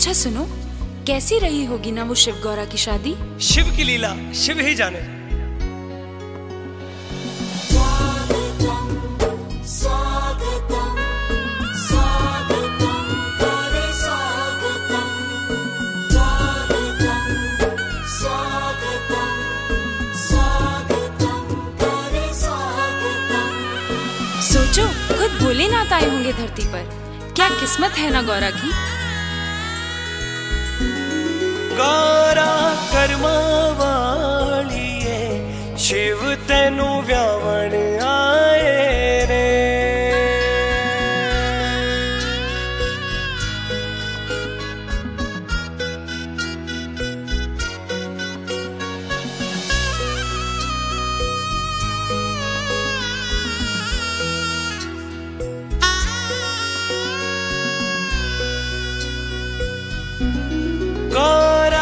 अच्छा सुनो, कैसी रही होगी ना वो शिव गौरा की शादी? शिव की लीला शिव ही जाने। सोचो, खुद भोलेनाथ आए होंगे धरती पर। क्या किस्मत है ना गौरा की। गौरा कर्मा वालिए शिव तेनू व्यावण आए रे। गौरा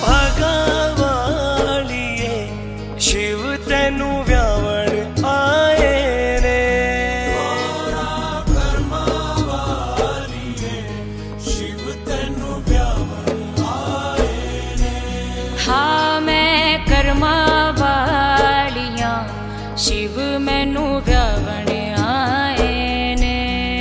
भगवालिए शिव तेनू व्यावण आए रे। गौरा कर्मा वालिए शिव तेनू व्यावण आए रे। हाँ मैं कर्मा वालियां शिव मैनू व्यावण आए ने।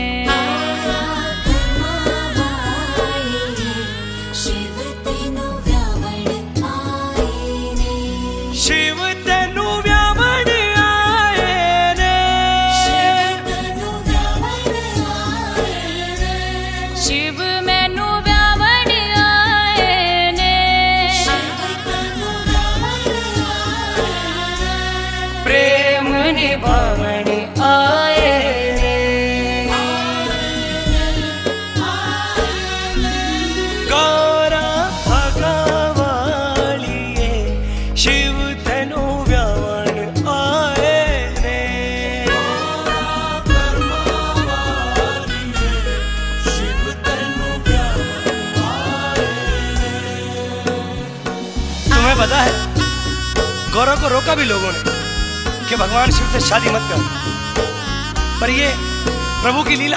शिव तेनू व्यावण आए रे। शिव मैनू व्यावण आए ने। प्रेम निभावण आए रे। गौरा भगवालिए शिव तेनू व्यावण आए रे। शिव तेनू व्यावण आए रे। तुम्हें पता है, गौरव को रोका भी लोगों ने कि भगवान शिव से शादी मत कर, पर ये प्रभु की लीला।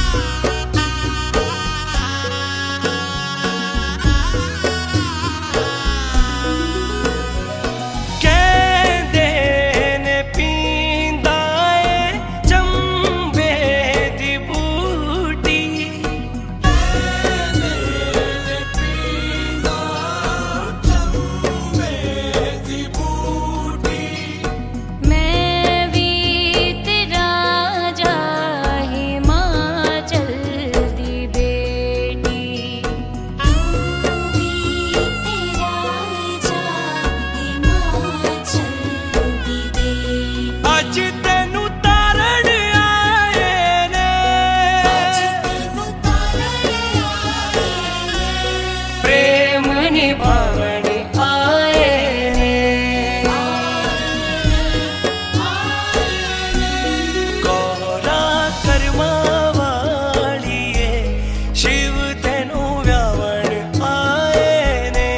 निभावण आए रे। गौरा कर्मा वालिए शिव तेनू व्यावण आए रे।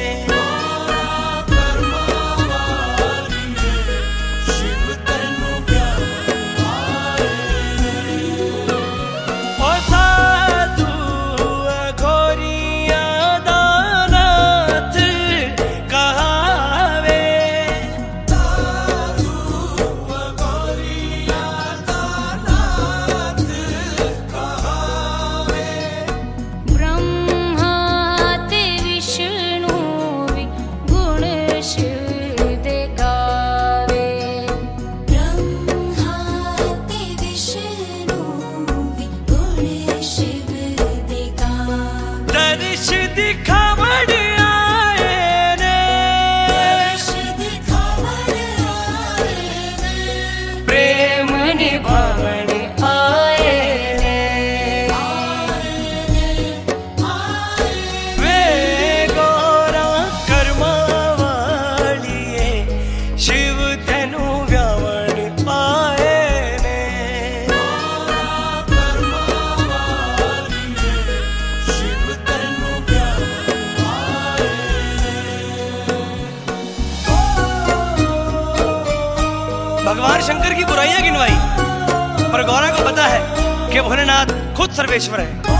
शिव तेनू व्यावण आए रे। ओ साधु घोरिया दिखावण आए रे। प्रेम निभावण आए रे। वे गौरा कर्मा वालिए शिव तेनू व्यावण आए रे। शिव तेनू भगवान शंकर की बुराइयां गिनवाई, पर गौरा को पता है कि भोलेनाथ खुद सर्वेश्वर है।